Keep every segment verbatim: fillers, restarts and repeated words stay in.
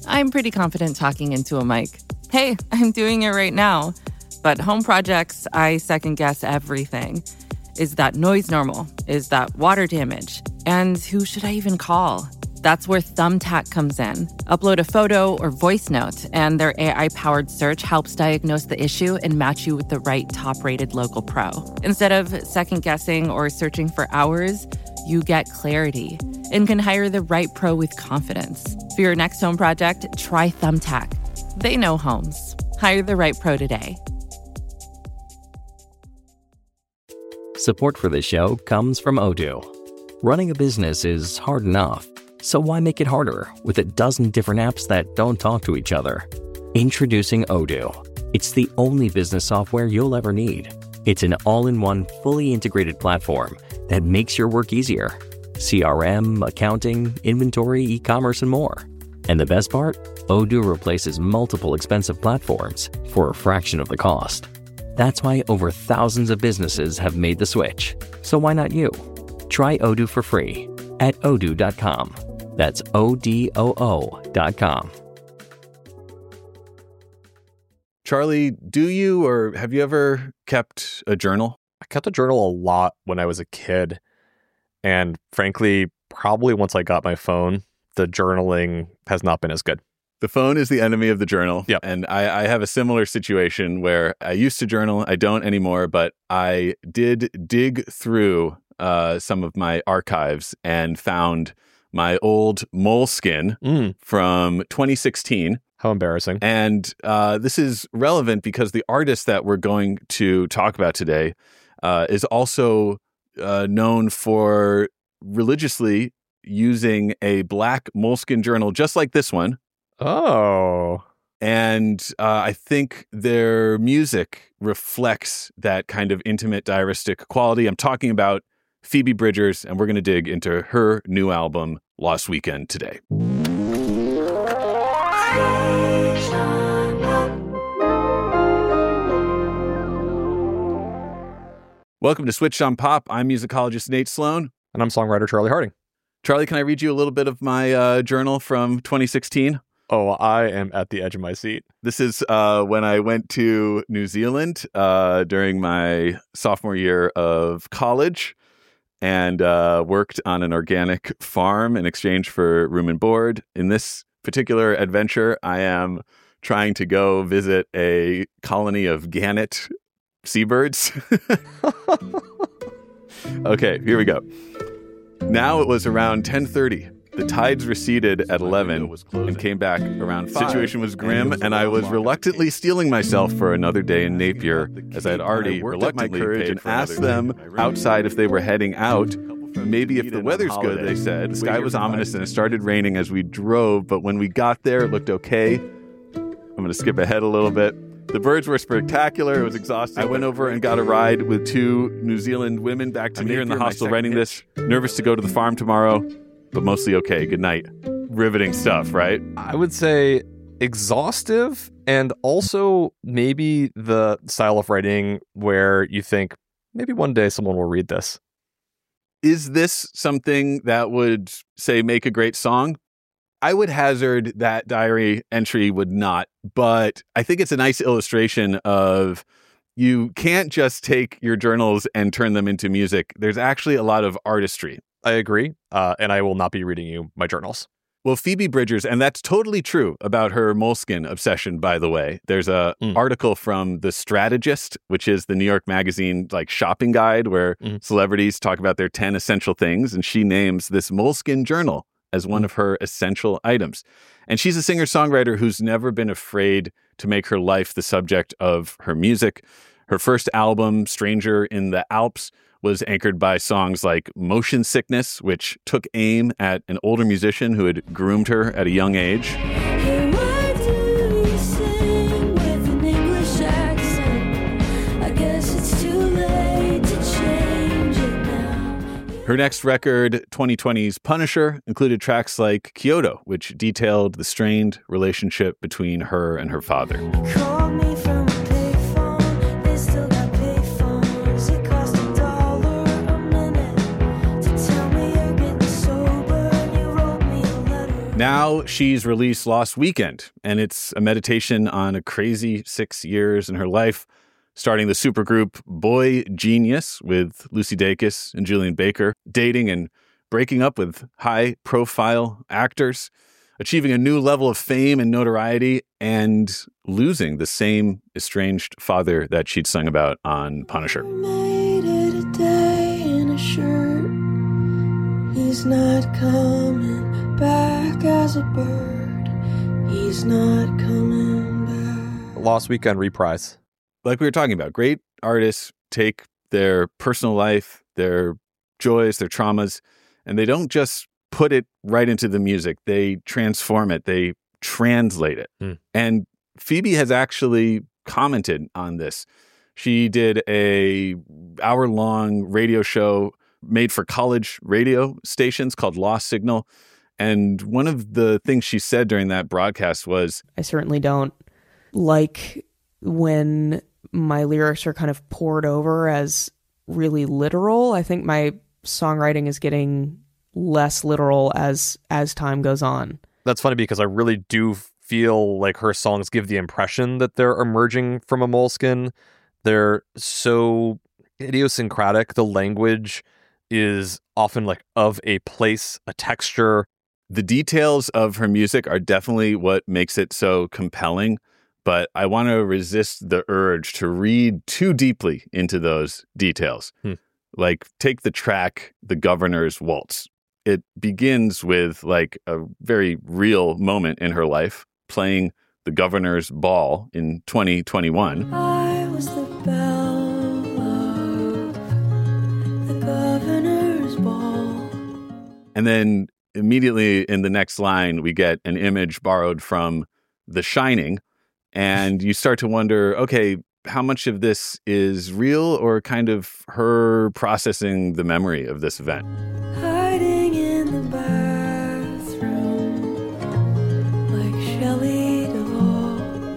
I'm pretty confident talking into a mic. Hey, I'm doing it right now. But home projects, I second guess everything. Is that noise normal? Is that water damage? And who should I even call? That's where Thumbtack comes in. Upload a photo or voice note, and their A I-powered search helps diagnose the issue and match you with the right top-rated local pro. Instead of second-guessing or searching for hours, you get clarity and can hire the right pro with confidence. For your next home project, try Thumbtack. They know homes. Hire the right pro today. Support for this show comes from Odoo. Running a business is hard enough, so why make it harder with a dozen different apps that don't talk to each other? Introducing Odoo. It's the only business software you'll ever need. It's an all-in-one, fully integrated platform that makes your work easier. C R M, accounting, inventory, e-commerce, and more. And the best part? Odoo replaces multiple expensive platforms for a fraction of the cost. That's why over thousands of businesses have made the switch. So why not you? Try Odoo for free at odoo dot com. That's O D O O dot com. Charlie, do you or have you ever kept a journal? I kept a journal a lot when I was a kid. And frankly, probably once I got my phone, the journaling has not been as good. The phone is the enemy of the journal. Yep. And I, I have a similar situation where I used to journal. I don't anymore, but I did dig through uh, some of my archives and found my old Moleskine Mm. from twenty sixteen. How embarrassing. And uh, this is relevant because the artist that we're going to talk about today uh, is also uh, known for religiously using a black Moleskine journal just like this one. Oh. And uh, I think their music reflects that kind of intimate diaristic quality. I'm talking about Phoebe Bridgers, and we're going to dig into her new album, Lost Weekend, today. Welcome to Switched on Pop. I'm musicologist Nate Sloan. And I'm songwriter Charlie Harding. Charlie, can I read you a little bit of my uh, journal from twenty sixteen? Oh, I am at the edge of my seat. This is uh, when I went to New Zealand uh, during my sophomore year of college and uh, worked on an organic farm in exchange for room and board. In this particular adventure, I am trying to go visit a colony of gannet seabirds. Okay, here we go. Now it was around ten thirty. The tides receded at eleven and came back around five. The situation was grim, and I was reluctantly steeling myself for another day in Napier, as I had already reluctantly paid and asked them outside if they were heading out. Maybe if the weather's good, they said. The sky was ominous, and it started raining as we drove, but when we got there, it looked okay. I'm going to skip ahead a little bit. The birds were spectacular. It was exhausting. I went over and got a ride with two New Zealand women back to I'm here in the hostel writing this. Nervous to go to the farm tomorrow, but mostly okay. Good night. Riveting stuff, right? I would say exhaustive, and also maybe the style of writing where you think maybe one day someone will read this. Is this something that would, say, make a great song? I would hazard that diary entry would not, but I think it's a nice illustration of you can't just take your journals and turn them into music. There's actually a lot of artistry. I agree, uh, and I will not be reading you my journals. Well, Phoebe Bridgers, and that's totally true about her Moleskine obsession, by the way. There's a mm. article from The Strategist, which is the New York Magazine like shopping guide where mm. celebrities talk about their ten essential things, and she names this Moleskine journal as one of her essential items. And she's a singer-songwriter who's never been afraid to make her life the subject of her music. Her first album, Stranger in the Alps, was anchored by songs like Motion Sickness, which took aim at an older musician who had groomed her at a young age. Hey, why do you sing with an English accent? I guess it's too late to change it now. Her next record, twenty twenty's Punisher, included tracks like Kyoto, which detailed the strained relationship between her and her father. Call me from a payphone, they still got payphones. It cost a dollar a minute to tell me you're getting sober and you wrote me a letter. Now she's released Lost Weekend, and it's a meditation on a crazy six years in her life, starting the supergroup Boy Genius with Lucy Dacus and Julian Baker, dating and breaking up with high-profile actors, achieving a new level of fame and notoriety, and losing the same estranged father that she'd sung about on Punisher. Made it a day in a shirt. He's not coming back as a bird. He's not coming back. Lost Weekend reprise. Like we were talking about, great artists take their personal life, their joys, their traumas, and they don't just put it right into the music. They transform it. They translate it. Hmm. And Phoebe has actually commented on this. She did a hour-long radio show made for college radio stations called Lost Signal. And one of the things she said during that broadcast was, I certainly don't like when my lyrics are kind of poured over as really literal. I think my songwriting is getting less literal as as time goes on. That's funny because I really do feel like her songs give the impression that they're emerging from a moleskin. They're so idiosyncratic. The language is often like of a place, a texture. The details of her music are definitely what makes it so compelling, but I want to resist the urge to read too deeply into those details. Hmm. Like, take the track, The Governor's Waltz. It begins with like a very real moment in her life, playing the governor's ball in twenty twenty-one. I was the belle of the governor's ball. And then immediately in the next line, we get an image borrowed from The Shining. And you start to wonder, okay, how much of this is real or kind of her processing the memory of this event? Hiding in the bathroom like Shelley Duvall.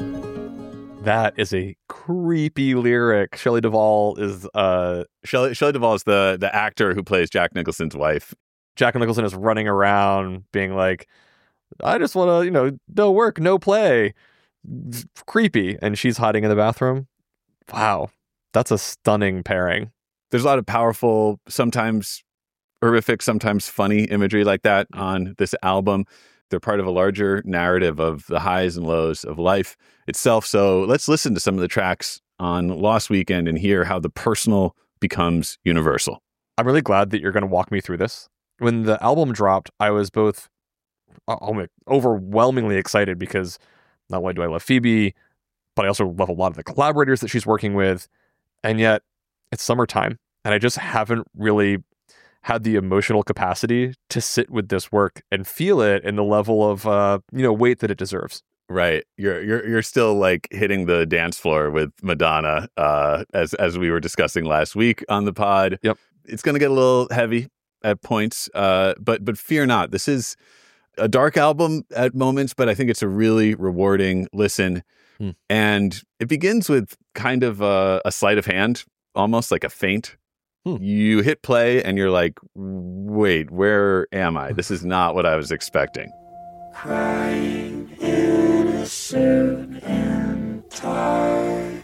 That is a creepy lyric. Shelley Duvall is uh Shelley, Shelley Duvall is the, the actor who plays Jack Nicholson's wife. Jack Nicholson is running around being like, I just want to, you know, no work, no play. Creepy. And she's hiding in the bathroom. Wow. That's a stunning pairing. There's a lot of powerful, sometimes horrific, sometimes funny imagery like that on this album. They're part of a larger narrative of the highs and lows of life itself. So let's listen to some of the tracks on Lost Weekend and hear how the personal becomes universal. I'm really glad that you're going to walk me through this. When the album dropped, I was both overwhelmingly excited because not only do I love Phoebe, but I also love a lot of the collaborators that she's working with. And yet it's summertime and I just haven't really had the emotional capacity to sit with this work and feel it in the level of, uh, you know, weight that it deserves. Right. You're, you're, you're still like hitting the dance floor with Madonna, uh, as, as we were discussing last week on the pod. Yep. It's going to get a little heavy at points, uh, but but fear not. This is a dark album at moments, but I think it's a really rewarding listen. Hmm. And it begins with kind of a, a sleight of hand, almost like a feint. Hmm. You hit play and you're like, wait, where am I? This is not what I was expecting. Crying in a suit and tie,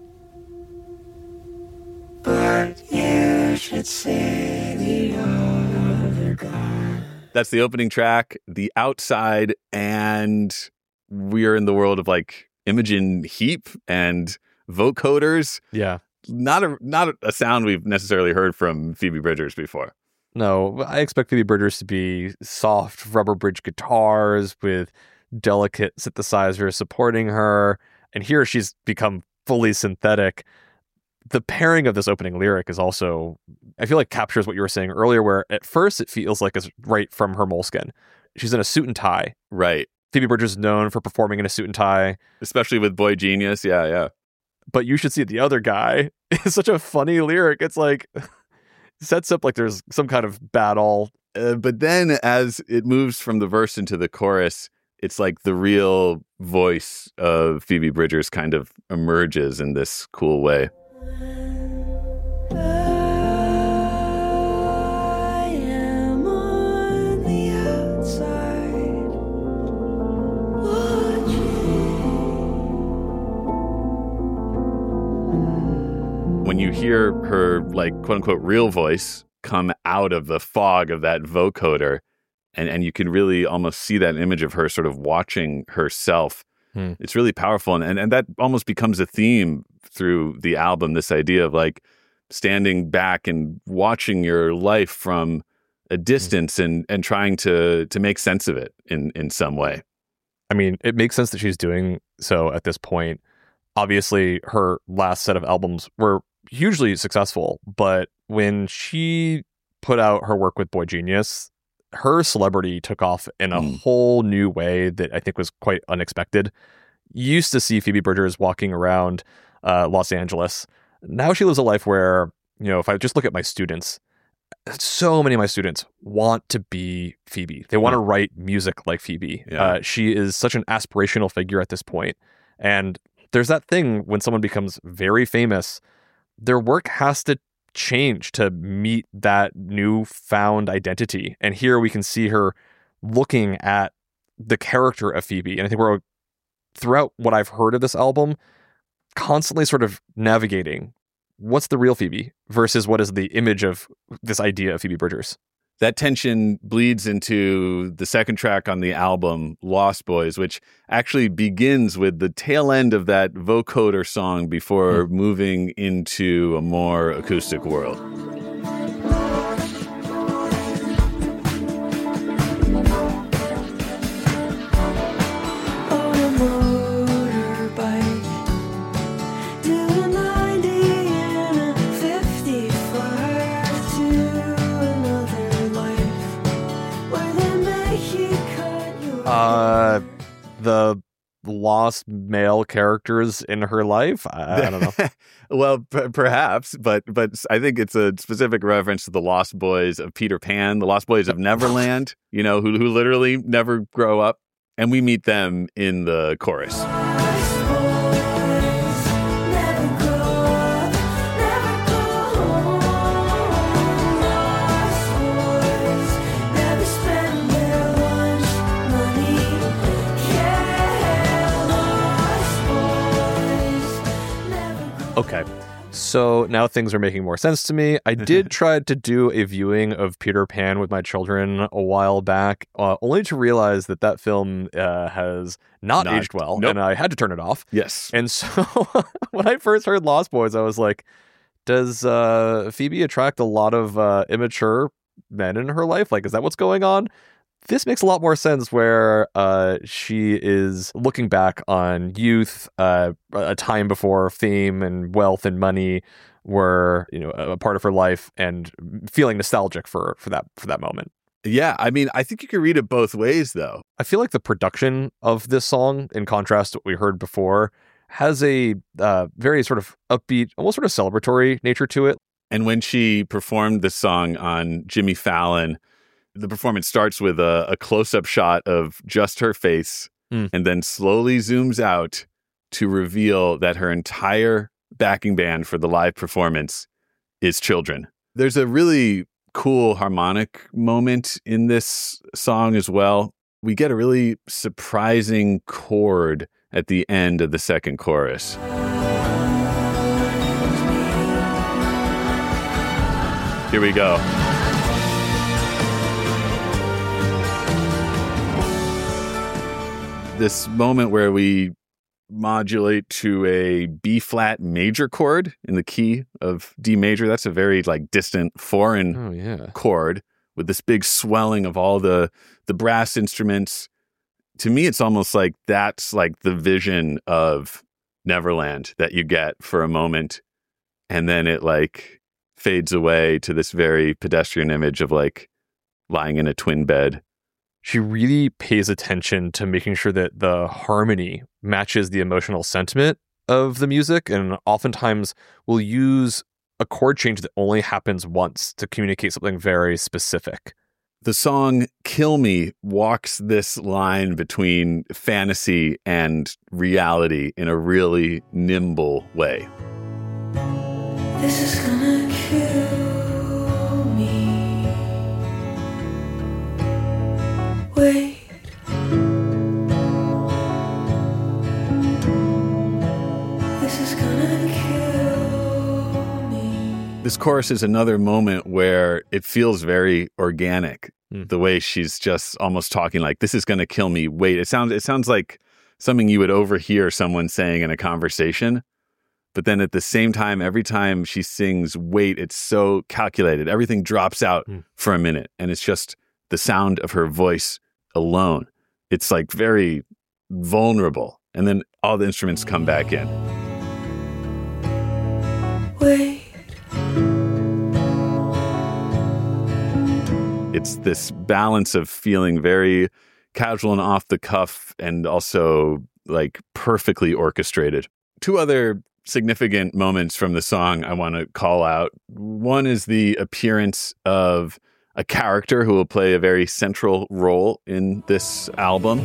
but you should see the other guy. That's the opening track, The Outside, and we're in the world of like Imogen Heap and vocoders. Yeah. Not a not a sound we've necessarily heard from Phoebe Bridgers before. No, I expect Phoebe Bridgers to be soft rubber bridge guitars with delicate synthesizers supporting her. And here she's become fully synthetic. The pairing of this opening lyric is also, I feel like, captures what you were saying earlier, where at first it feels like it's right from her moleskin. She's in a suit and tie. Right. Phoebe Bridgers is known for performing in a suit and tie. Especially with Boy Genius. Yeah, yeah. But you should see the other guy. It's such a funny lyric. It's like, sets up like there's some kind of battle. Uh, but then as it moves from the verse into the chorus, it's like the real voice of Phoebe Bridgers kind of emerges in this cool way. I am on the outside. when you hear her, like, quote unquote, real voice come out of the fog of that vocoder, and, and you can really almost see that image of her sort of watching herself. Hmm. It's really powerful. And, and, and that almost becomes a theme through the album, this idea of like standing back and watching your life from a distance hmm. and, and trying to, to make sense of it in, in some way. I mean, it makes sense that she's doing so at this point. Obviously, her last set of albums were hugely successful, but when she put out her work with Boy Genius, her celebrity took off in a mm. whole new way that I think was quite unexpected. You used to see Phoebe Bridgers walking around uh, Los Angeles. Now she lives a life where, you know, if I just look at my students, so many of my students want to be Phoebe. They want to write music like Phoebe. Yeah. Uh, she is such an aspirational figure at this point. And there's that thing when someone becomes very famous, their work has to change to meet that newfound identity. And here we can see her looking at the character of Phoebe. And I think we're, throughout what I've heard of this album, constantly sort of navigating what's the real Phoebe versus what is the image of this idea of Phoebe Bridgers. That tension bleeds into the second track on the album, Lost Boys, which actually begins with the tail end of that vocoder song before mm. moving into a more acoustic world. Uh, the lost male characters in her life? I, I don't know. Well, p- perhaps, but but I think it's a specific reference to the Lost Boys of Peter Pan, the Lost Boys of Neverland, you know, who who literally never grow up. And we meet them in the chorus. Okay, so now things are making more sense to me. I did try to do a viewing of Peter Pan with my children a while back, uh, only to realize that that film uh, has not, not aged well, nope. and I had to turn it off. Yes. And so when I first heard Lost Boys, I was like, does uh, Phoebe attract a lot of uh, immature men in her life? Like, is that what's going on? This makes a lot more sense where uh, she is looking back on youth, uh, a time before fame and wealth and money were, you know, a part of her life, and feeling nostalgic for for that for that moment. Yeah, I mean, I think you can read it both ways, though. I feel like the production of this song, in contrast to what we heard before, has a uh, very sort of upbeat, almost sort of celebratory nature to it. And when she performed this song on Jimmy Fallon, the performance starts with a, a close-up shot of just her face mm. and then slowly zooms out to reveal that her entire backing band for the live performance is children. There's a really cool harmonic moment in this song as well. We get a really surprising chord at the end of the second chorus. Here we go. This moment where we modulate to a B flat major chord in the key of D major. That's a very like distant foreign oh, yeah. chord with this big swelling of all the the brass instruments. To me, it's almost like that's like the vision of Neverland that you get for a moment, and then it like fades away to this very pedestrian image of like lying in a twin bed. She really pays attention to making sure that the harmony matches the emotional sentiment of the music, and oftentimes will use a chord change that only happens once to communicate something very specific. The song Kill Me walks this line between fantasy and reality in a really nimble way. This is gonna kill me. Wait. This is gonna kill me. This chorus is another moment where it feels very organic. Mm. The way she's just almost talking like, this is going to kill me. Wait, it sounds it sounds like something you would overhear someone saying in a conversation. But then at the same time, every time she sings wait, it's so calculated. Everything drops out mm. for a minute. And it's just the sound of her voice alone. It's like very vulnerable. And then all the instruments come back in. Wait. It's this balance of feeling very casual and off the cuff and also like perfectly orchestrated. Two other significant moments from the song I want to call out. One is the appearance of a character who will play a very central role in this album.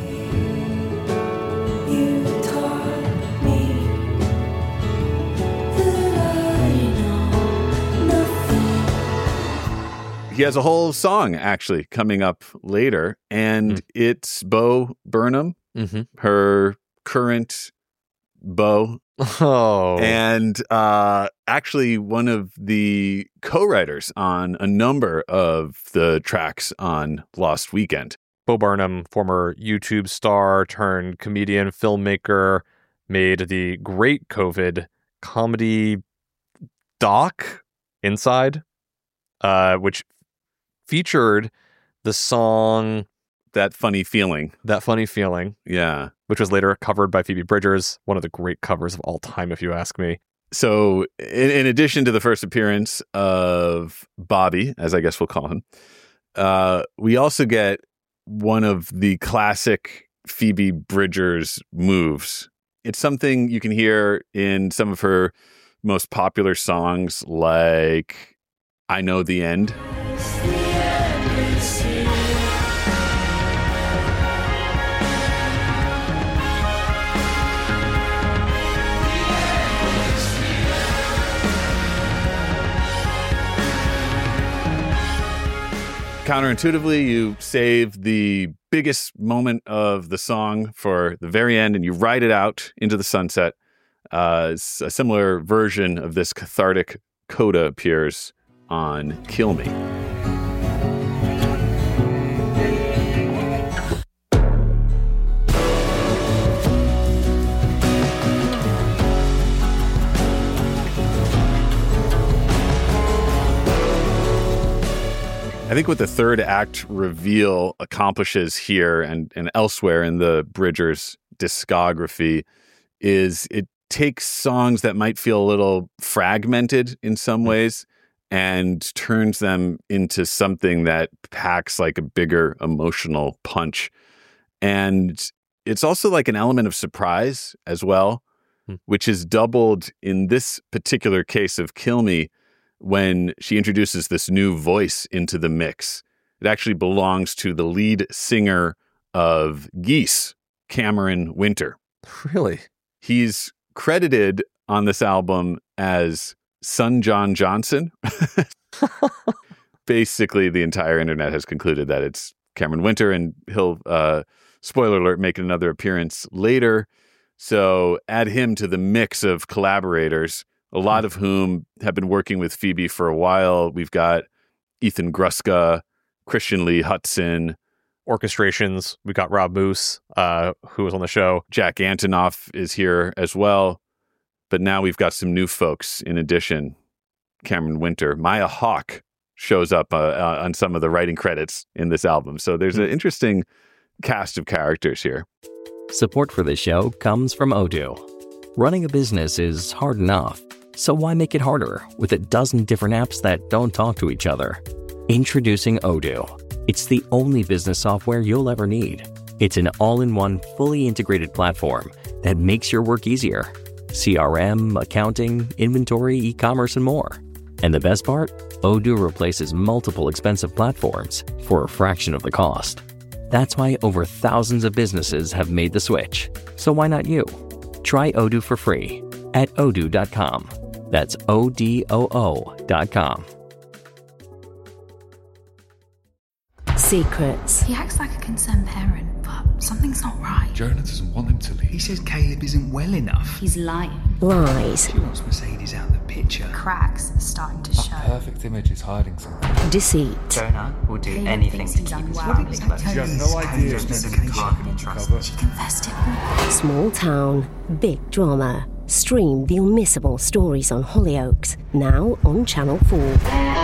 He has a whole song actually coming up later, and mm. it's Bo Burnham, mm-hmm. her current beau. Oh. And uh, actually one of the co-writers on a number of the tracks on Lost Weekend. Bo Burnham, former YouTube star turned comedian, filmmaker, made the great COVID comedy doc Inside, uh, which featured the song That Funny Feeling. That Funny Feeling. Yeah. Which was later covered by Phoebe Bridgers, one of the great covers of all time, if you ask me. So in, in addition to the first appearance of Bobby, as I guess we'll call him, uh, we also get one of the classic Phoebe Bridgers moves. It's something you can hear in some of her most popular songs, like I Know the End. Counterintuitively, you save the biggest moment of the song for the very end and you ride it out into the sunset. Uh, a similar version of this cathartic coda appears on Kill Me. I think what the third act reveal accomplishes here and, and elsewhere in the Bridgers discography is it takes songs that might feel a little fragmented in some ways and turns them into something that packs like a bigger emotional punch. And it's also like an element of surprise as well, hmm. which is doubled in this particular case of Kill Me when she introduces this new voice into the mix. It actually belongs to the lead singer of Geese, Cameron Winter. Really? He's credited on this album as Son John Johnson. Basically, the entire internet has concluded that it's Cameron Winter, and he'll, uh, spoiler alert, make another appearance later. So add him to the mix of collaborators, a lot of whom have been working with Phoebe for a while. We've got Ethan Gruska, Christian Lee Hutson. Orchestrations. We got Rob Moose, uh, who was on the show. Jack Antonoff is here as well. But now we've got some new folks in addition. Cameron Winter. Maya Hawke shows up uh, uh, on some of the writing credits in this album. So there's an interesting cast of characters here. Support for this show comes from Odoo. Running a business is hard enough. So why make it harder with a dozen different apps that don't talk to each other? Introducing Odoo. It's the only business software you'll ever need. It's an all-in-one, fully integrated platform that makes your work easier. C R M, accounting, inventory, e-commerce, and more. And the best part? Odoo replaces multiple expensive platforms for a fraction of the cost. That's why over thousands of businesses have made the switch. So why not you? Try Odoo for free at odoo dot com. That's O D O O dot com. Secrets. He acts like a concerned parent, but something's not right. Jonah doesn't want him to leave. He says Caleb isn't well enough. He's lying. lies. She wants Mercedes out the picture. Cracks are starting to show. A perfect image is hiding something. Deceit. Jonah will do anything to keep his family close. She has no idea. She confessed it. Small town, big drama. Stream the unmissable stories on Hollyoaks, now on Channel four.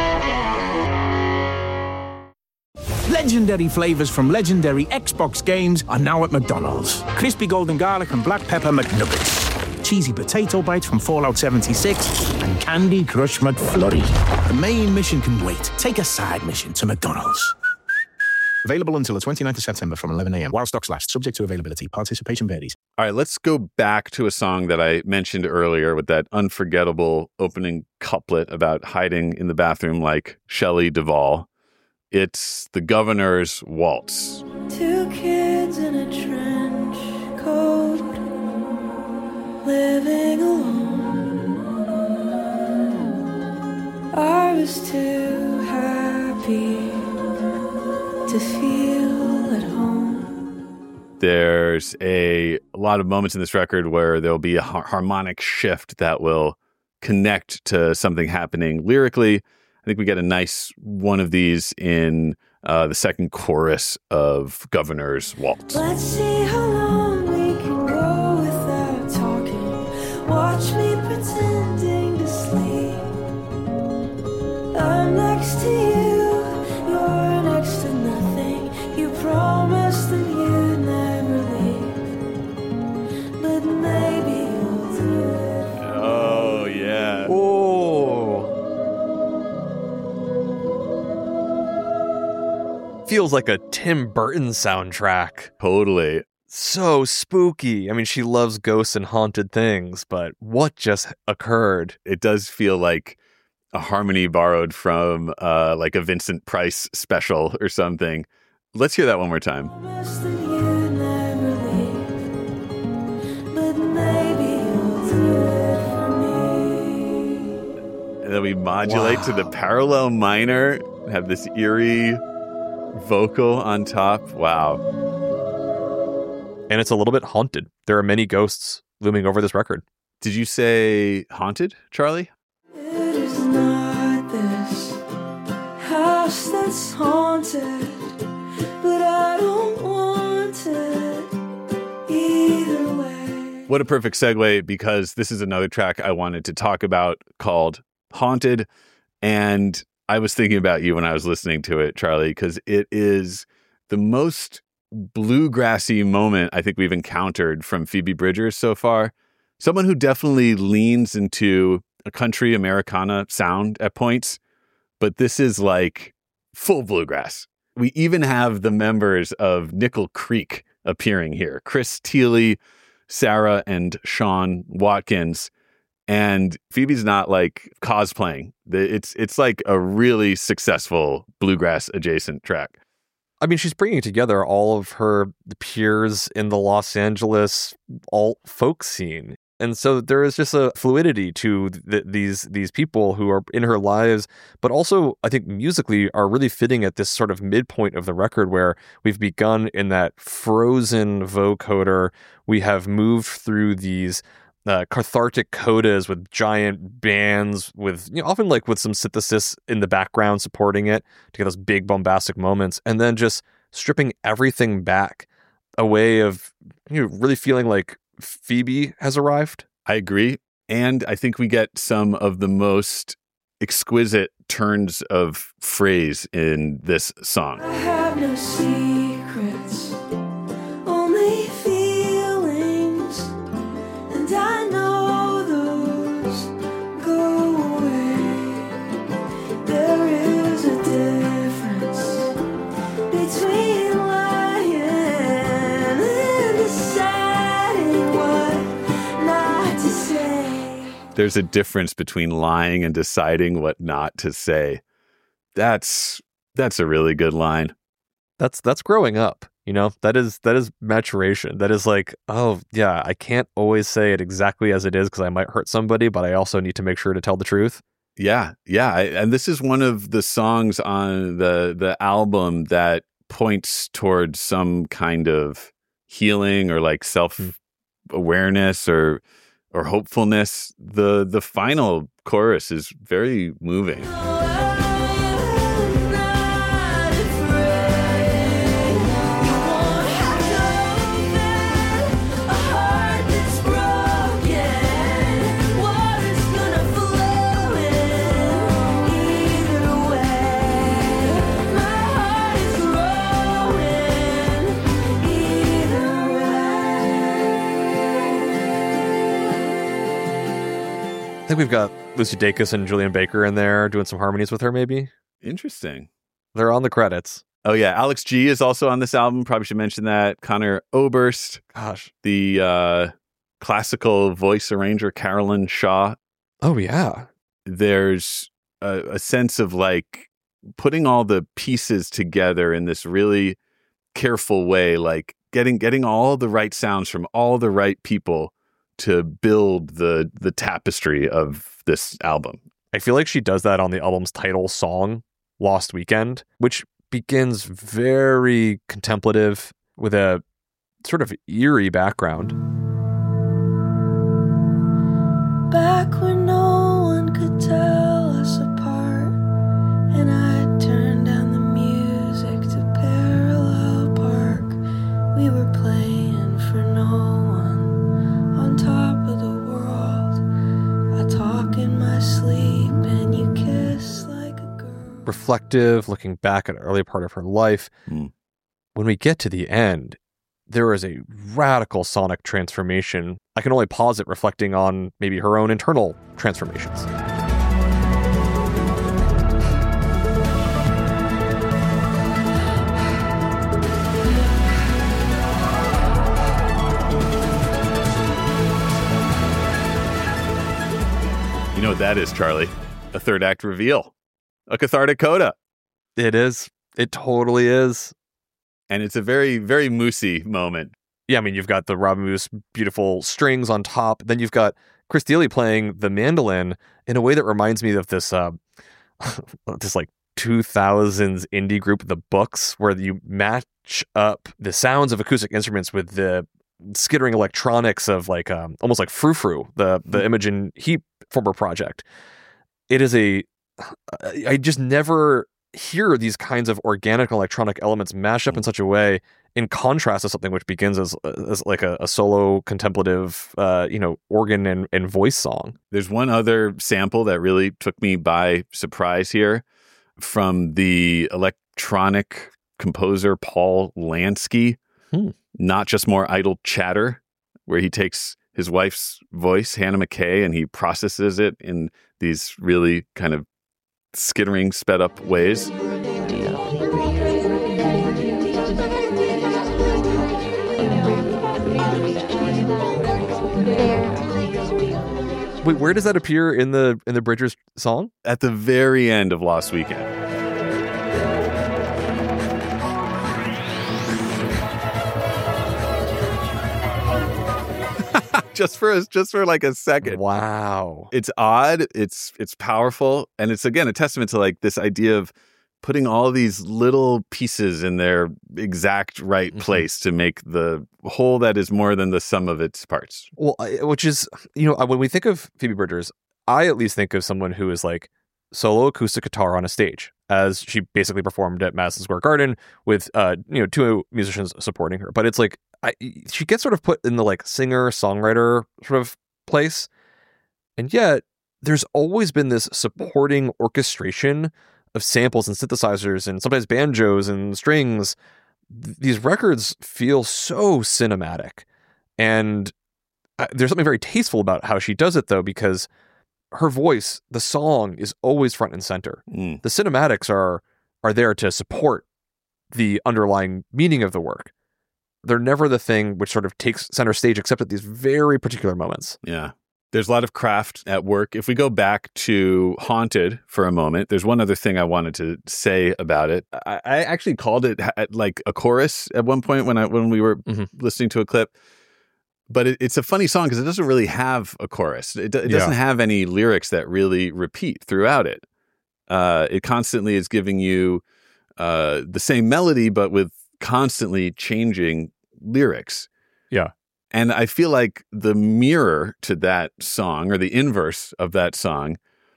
Legendary flavours from legendary Xbox games are now at McDonald's. Crispy golden garlic and black pepper McNuggets. Cheesy potato bites from Fallout seventy-six. And Candy Crush McFlurry. The main mission can wait. Take a side mission to McDonald's. Available until the twenty-ninth of September from eleven a.m. while stocks last. Subject to availability. Participation varies. All right, let's go back to a song that I mentioned earlier with that unforgettable opening couplet about hiding in the bathroom like Shelley Duvall. It's The Governor's Waltz. Two kids in a trench coat, living alone. I was too happy to feel at home. There's a, a lot of moments in this record where there'll be a har- harmonic shift that will connect to something happening lyrically. I think we get a nice one of these in uh, the second chorus of Governor's Waltz. Let's see how long we can go without talking. Watch me pretending to sleep. I'm next to you, you're next to nothing. You promised that you'd never leave, but maybe you'll do it. Oh, yeah. Oh. Feels like a Tim Burton soundtrack. Totally. So spooky. I mean, she loves ghosts and haunted things, but what just occurred? It does feel like a harmony borrowed from uh, like a Vincent Price special or something. Let's hear that one more time. Promised that you'd never leave, but maybe you'll do it for me. And then we modulate Wow. to the parallel minor, have this eerie vocal on top. Wow. And it's a little bit haunted. There are many ghosts looming over this record. Did you say haunted, Charlie? It is not this house that's haunted, but I don't want it either way. What a perfect segue, because this is another track I wanted to talk about called Haunted. And I was thinking about you when I was listening to it, Charlie, because it is the most bluegrassy moment I think we've encountered from Phoebe Bridgers so far. Someone who definitely leans into a country Americana sound at points, but this is like full bluegrass. We even have the members of Nickel Creek appearing here. Chris Thile, Sarah, and Sean Watkins. And Phoebe's not like cosplaying. It's it's like a really successful bluegrass adjacent track. I mean, she's bringing together all of her peers in the Los Angeles alt folk scene. And so there is just a fluidity to th- these these people who are in her lives, but also I think musically are really fitting at this sort of midpoint of the record where we've begun in that frozen vocoder. We have moved through these Uh, cathartic codas with giant bands with, you know, often like with some synthesis in the background supporting it to get those big bombastic moments, and then just stripping everything back, a way of, you know, really feeling like Phoebe has arrived. I agree. And I think we get some of the most exquisite turns of phrase in this song. I have no secrets, only feelings, and I know those go away. There is a difference between lying and deciding what not to say. There's a difference between lying and deciding what not to say. That's that's a really good line. That's that's growing up, you know. That is that is maturation. That is like, oh yeah, I can't always say it exactly as it is because I might hurt somebody, but I also need to make sure to tell the truth. Yeah, yeah, I, and this is one of the songs on the the album that points towards some kind of healing or like self awareness or or hopefulness. The the final chorus is very moving. I think we've got Lucy Dacus and Julian Baker in there doing some harmonies with her, maybe. Interesting. They're on the credits. Oh, yeah. Alex G is also on this album. Probably should mention that. Connor Oberst. Gosh. The uh, classical voice arranger, Carolyn Shaw. Oh, yeah. There's a, a sense of like putting all the pieces together in this really careful way, like getting getting all the right sounds from all the right people to build the the tapestry of this album. I feel like she does that on the album's title song, Lost Weekend, which begins very contemplative with a sort of eerie background. Back when no one could tell us apart, and I turned down the music to Parallel Park. We were playing for no one on top of the world. I talk in my sleep and you kiss like a girl. Reflective, looking back at an early part of her life. Mm. When we get to the end, there is a radical sonic transformation. I can only pause it reflecting on maybe her own internal transformations. You know what that is, Charlie? A third act reveal. A cathartic coda. It is. It totally is. And it's a very, very moosey moment. Yeah, I mean, you've got the Robin Moose beautiful strings on top. Then you've got Chris Thile playing the mandolin in a way that reminds me of this, uh, this like two thousands indie group, The Books, where you match up the sounds of acoustic instruments with the skittering electronics of like um, almost like Frou Frou, the the Imogen Heap former project. It is a, I just never hear these kinds of organic electronic elements mashed up in such a way, in contrast to something which begins as, as like a, a solo contemplative, uh, you know, organ and, and voice song. There's one other sample that really took me by surprise here from the electronic composer Paul Lansky. Hmm. Not Just More Idle Chatter, where he takes his wife's voice, Hannah McKay, and he processes it in these really kind of skittering, sped up ways. Wait, where does that appear in the in the Bridgers song? At the very end of Lost Weekend. just for a, just for like a second. Wow. It's odd, it's it's powerful, and it's again a testament to like this idea of putting all these little pieces in their exact right mm-hmm. place to make the whole that is more than the sum of its parts. Well, which is, you know, when we think of Phoebe Bridgers, I at least think of someone who is like solo acoustic guitar on a stage, as she basically performed at Madison Square Garden with, uh, you know, two musicians supporting her. But it's like, I, she gets sort of put in the like singer songwriter sort of place, and yet there's always been this supporting orchestration of samples and synthesizers and sometimes banjos and strings. Th- these records feel so cinematic, and uh, there's something very tasteful about how she does it, though, because her voice, the song, is always front and center. Mm. The cinematics are are there to support the underlying meaning of the work. They're never the thing which sort of takes center stage, except at these very particular moments. Yeah. There's a lot of craft at work. If we go back to Haunted for a moment, there's one other thing I wanted to say about it. I, I actually called it like a chorus at one point when I when we were mm-hmm. listening to a clip. But it, it's a funny song because it doesn't really have a chorus. It, it doesn't yeah. have any lyrics that really repeat throughout it. Uh, it constantly is giving you uh, the same melody, but with constantly changing lyrics. Yeah. And I feel like the mirror to that song, or the inverse of that song,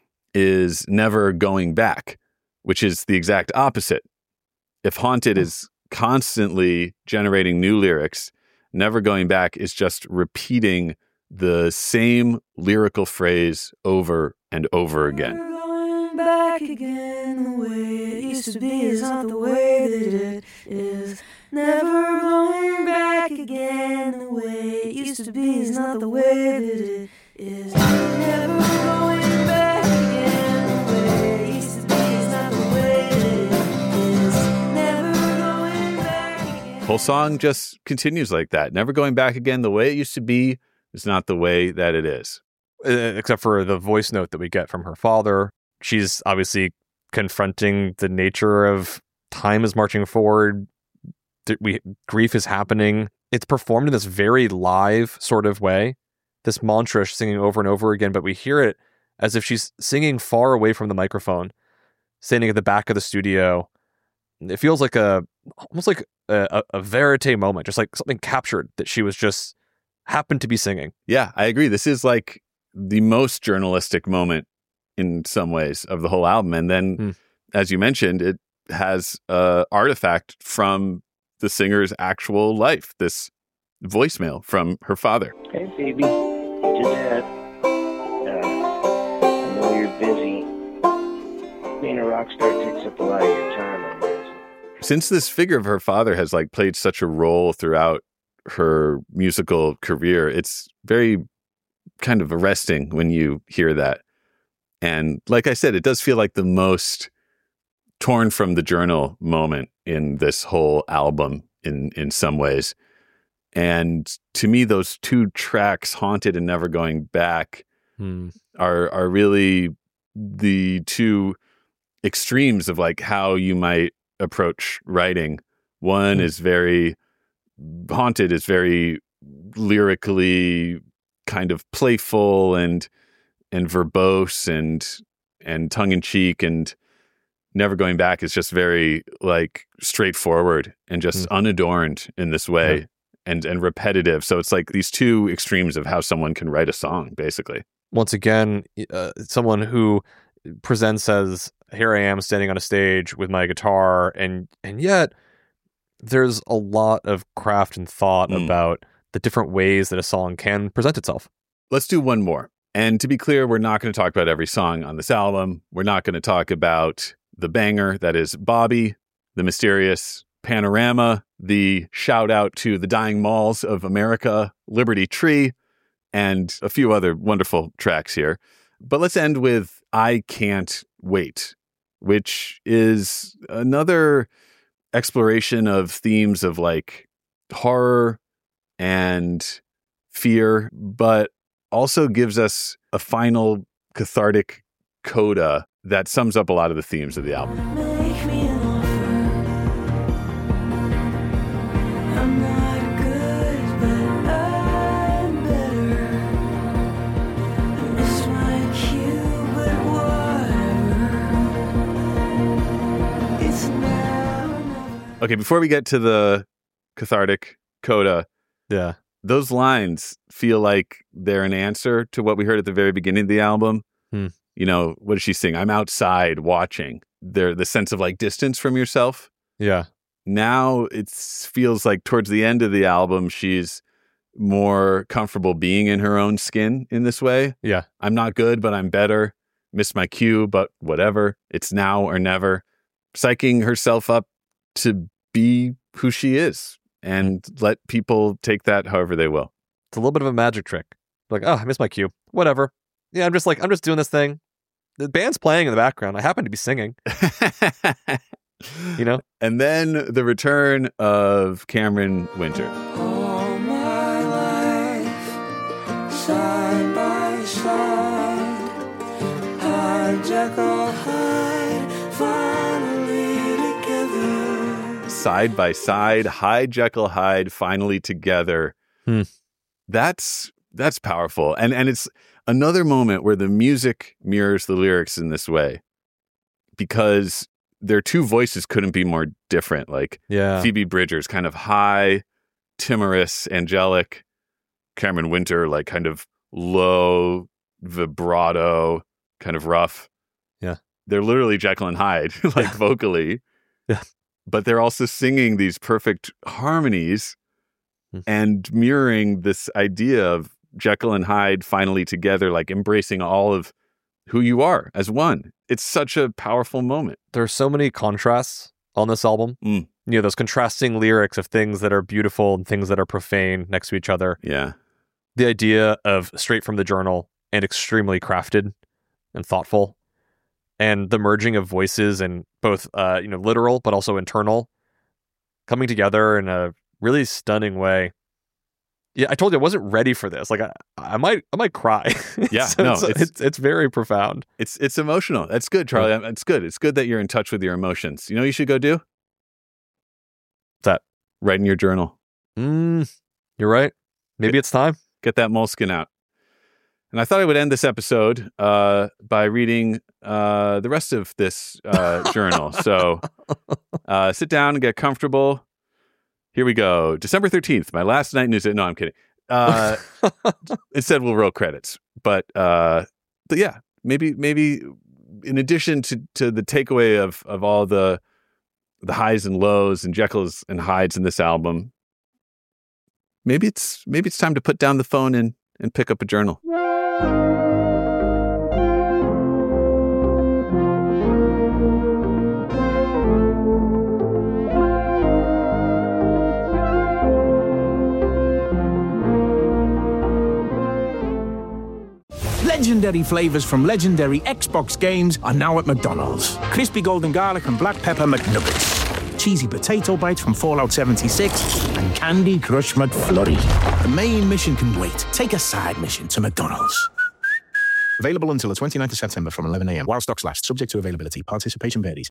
is Never Going Back, which is the exact opposite. If Haunted is constantly generating new lyrics, Never Going Back is just repeating the same lyrical phrase over and over again. Never going back again, the way it used to be is not the way that it is. Never going back again, the way it used to be is not the way that it is. Never going back again, the way it used to be is not the way that it is. Never going back again. Whole song just continues like that. Never going back again. The way it used to be is not the way that it is. Uh, except for the voice note that we get from her father. She's obviously confronting the nature of time is marching forward. We, grief is happening. It's performed in this very live sort of way. This mantra she's singing over and over again, but we hear it as if she's singing far away from the microphone, standing at the back of the studio. It feels like a, almost like a, a verite moment, just like something captured that she was just happened to be singing. Yeah, I agree. This is like the most journalistic moment in some ways of the whole album. And then, mm. as you mentioned, it has an artifact from the singer's actual life, this voicemail from her father. Hey, baby. Just had, uh, I know you're busy. Being a rock star takes up a lot of your time, I guess. Since this figure of her father has like played such a role throughout her musical career, it's very kind of arresting when you hear that. And like I said, it does feel like the most torn from the journal moment in this whole album in, in some ways. And to me, those two tracks, Haunted and Never Going Back, hmm. are are really the two extremes of like how you might approach writing. One hmm. is very, Haunted is very lyrically kind of playful and and verbose and and tongue-in-cheek, and Never Going Back is just very like straightforward and just mm. unadorned in this way yeah. and and repetitive. So it's like these two extremes of how someone can write a song, basically. Once again, uh, someone who presents as, here I am standing on a stage with my guitar, and and yet there's a lot of craft and thought mm. about the different ways that a song can present itself. Let's do one more. And to be clear, we're not going to talk about every song on this album. We're not going to talk about the banger that is Bobby, the mysterious Panorama, the shout out to the dying malls of America, Liberty Tree, and a few other wonderful tracks here. But let's end with I Can't Wait, which is another exploration of themes of like horror and fear, but also gives us a final cathartic coda that sums up a lot of the themes of the album. Make me an offer. I'm not good, but I'm better. I miss my cue, but whatever. It's now or never. Okay, before we get to the cathartic coda, yeah, those lines feel like they're an answer to what we heard at the very beginning of the album. Hmm. You know, what does she sing? I'm outside watching. There, the sense of like distance from yourself. Yeah. Now it feels like towards the end of the album, she's more comfortable being in her own skin in this way. Yeah. I'm not good, but I'm better. Miss my cue, but whatever. It's now or never. Psyching herself up to be who she is and let people take that however they will. It's a little bit of a magic trick. Like, oh, I missed my cue. Whatever. Yeah, I'm just like, I'm just doing this thing. The band's playing in the background. I happen to be singing. You know? And then the return of Cameron Winter. All my life, side by side, hide, Jekyll, hide, finally together. Side by side, hide, Jekyll, hide, finally together. Hmm. That's that's powerful. And and it's another moment where the music mirrors the lyrics in this way, because their two voices couldn't be more different. Like yeah. Phoebe Bridgers, kind of high, timorous, angelic, Cameron Winter, like kind of low, vibrato, kind of rough. Yeah. They're literally Jekyll and Hyde, like vocally. Yeah. But they're also singing these perfect harmonies mm. and mirroring this idea of Jekyll and Hyde finally together, like embracing all of who you are as one. It's such a powerful moment. There are so many contrasts on this album. Mm. You know, those contrasting lyrics of things that are beautiful and things that are profane next to each other. Yeah. The idea of straight from the journal and extremely crafted and thoughtful. And the merging of voices and both, uh, you know, literal, but also internal, coming together in a really stunning way. Yeah, I told you I wasn't ready for this. Like, I, I might, I might cry. Yeah, so no, it's, it's, it's it's very profound. It's it's emotional. That's good, Charlie. Yeah. It's good. It's good that you're in touch with your emotions. You know what you should go do? That write in your journal. Mm, you're right. Maybe get, it's time. Get that moleskin out. And I thought I would end this episode uh, by reading uh, the rest of this uh, journal. So uh, sit down and get comfortable. Here we go. December thirteenth, my last night news. No, I'm kidding. Uh, it said we'll roll credits. But, uh, but yeah, maybe maybe in addition to, to the takeaway of, of all the the highs and lows and Jekylls and Hydes in this album, maybe it's maybe it's time to put down the phone and, and pick up a journal. Legendary flavors from legendary Xbox games are now at McDonald's. Crispy golden garlic and black pepper McNuggets. Cheesy potato bites from Fallout seventy-six. And Candy Crush McFlurry. The main mission can wait. Take a side mission to McDonald's. Available until the twenty-ninth of September from eleven a.m. while stocks last. Subject to availability. Participation varies.